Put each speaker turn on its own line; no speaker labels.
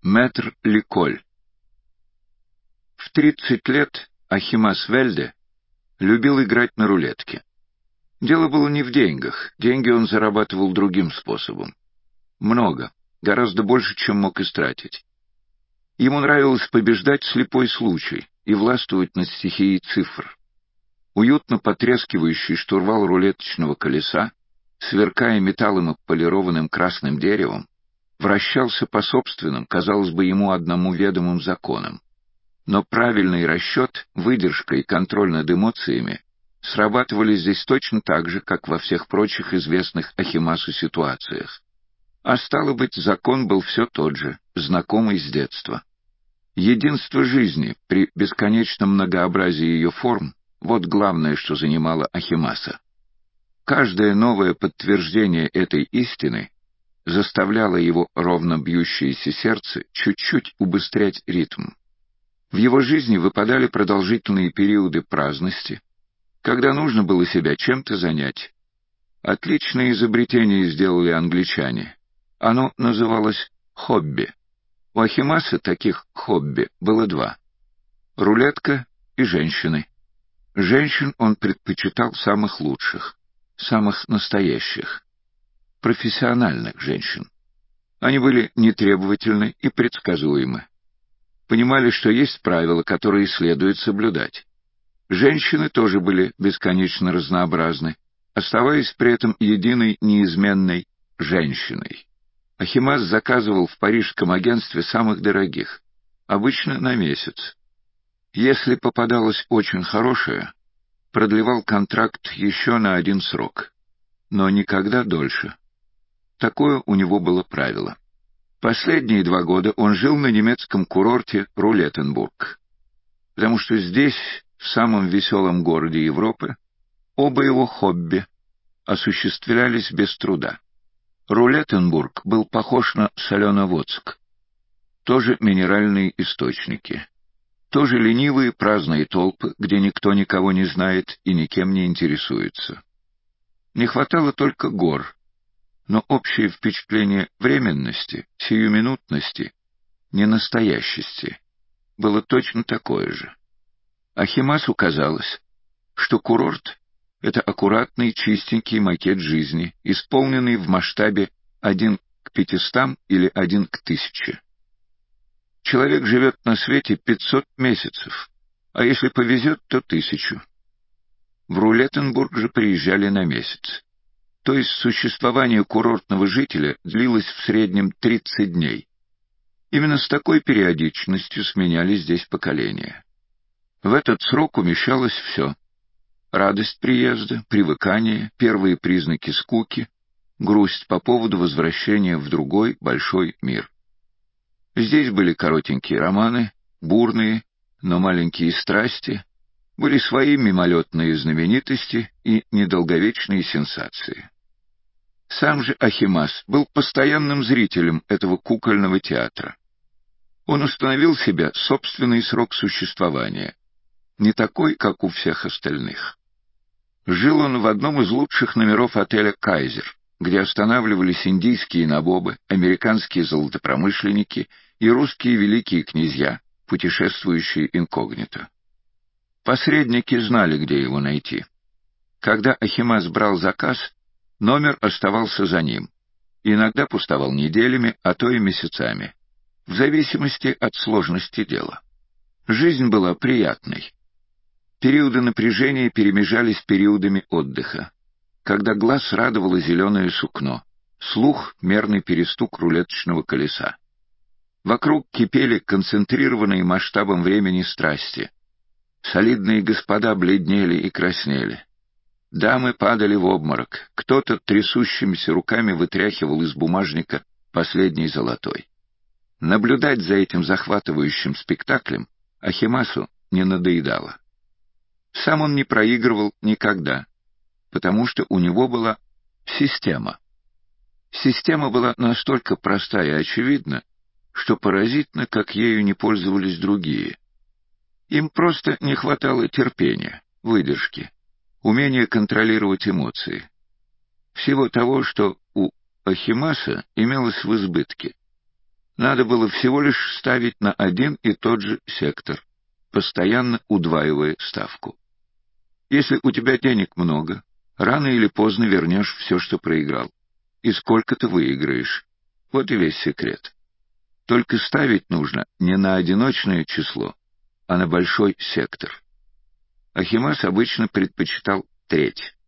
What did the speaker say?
Мэтр Ликоль. В 30 лет Ахимас Вельде любил играть на рулетке. Дело было не в деньгах, деньги он зарабатывал другим способом. Много, гораздо больше, чем мог истратить. Ему нравилось побеждать слепой случай и властвовать над стихией цифр. Уютно потрескивающий штурвал рулеточного колеса, сверкая металлом и полированным красным деревом, вращался по собственным, казалось бы, ему одному ведомым законам. Но правильный расчет, выдержка и контроль над эмоциями срабатывали здесь точно так же, как во всех прочих известных Ахимасу ситуациях. А стало быть, закон был все тот же, знакомый с детства. Единство жизни при бесконечном многообразии ее форм — вот главное, что занимало Ахимаса. Каждое новое подтверждение этой истины заставляло его ровно бьющееся сердце чуть-чуть убыстрять ритм. В его жизни выпадали продолжительные периоды праздности, когда нужно было себя чем-то занять. Отличное изобретение сделали англичане. Оно называлось хобби. У Ахимаса таких хобби было два — рулетка и женщины. Женщин он предпочитал самых лучших, самых настоящих, профессиональных женщин. Они были нетребовательны и предсказуемы. Понимали, что есть правила, которые следует соблюдать. Женщины тоже были бесконечно разнообразны, оставаясь при этом единой неизменной женщиной. Ахимас заказывал в парижском агентстве самых дорогих, обычно на месяц. Если попадалось очень хорошее, продлевал контракт еще на 1 срок, но никогда дольше. Такое у него было правило. Последние 2 года он жил на немецком курорте Рулеттенбург, потому что здесь, в самом веселом городе Европы, оба его хобби осуществлялись без труда. Рулеттенбург был похож на Соленоводск. Тоже минеральные источники. Тоже ленивые праздные толпы, где никто никого не знает и никем не интересуется. Не хватало только гор, но общее впечатление временности, сиюминутности, ненастоящести было точно такое же. Ахимасу казалось, что курорт — это аккуратный, чистенький макет жизни, исполненный в масштабе 1 к 500 или 1 к 1000. Человек живет на свете 500 месяцев, а если повезет, то 1000. В Рулеттенбург же приезжали на месяц. То есть существование курортного жителя длилось в среднем 30 дней. Именно с такой периодичностью сменялись здесь поколения. В этот срок умещалось все: радость приезда, привыкание, первые признаки скуки, грусть по поводу возвращения в другой большой мир. Здесь были коротенькие романы, бурные, но маленькие страсти, были свои мимолетные знаменитости и недолговечные сенсации. Сам же Ахимас был постоянным зрителем этого кукольного театра. Он установил себе собственный срок существования, не такой, как у всех остальных. Жил он в одном из лучших номеров отеля «Кайзер», где останавливались индийские набобы, американские золотопромышленники и русские великие князья, путешествующие инкогнито. Посредники знали, где его найти. Когда Ахимас брал заказ, номер оставался за ним. Иногда пустовал неделями, а то и месяцами, в зависимости от сложности дела. Жизнь была приятной. Периоды напряжения перемежались с периодами отдыха, когда глаз радовало зеленое сукно, слух — мерный перестук рулеточного колеса. Вокруг кипели концентрированные масштабом времени страсти. Солидные господа бледнели и краснели. Дамы падали в обморок, кто-то трясущимися руками вытряхивал из бумажника последний золотой. Наблюдать за этим захватывающим спектаклем Ахимасу не надоедало. Сам он не проигрывал никогда, потому что у него была система. Система была настолько проста и очевидна, что поразительно, как ею не пользовались другие. Им просто не хватало терпения, выдержки, умения контролировать эмоции. Всего того, что у Ахимаса имелось в избытке. Надо было всего лишь ставить на один и тот же сектор, постоянно удваивая ставку. Если у тебя денег много, рано или поздно вернешь все, что проиграл. И сколько ты выиграешь. Вот и весь секрет. Только ставить нужно не на одиночное число, а на большой сектор. Ахимас обычно предпочитал треть.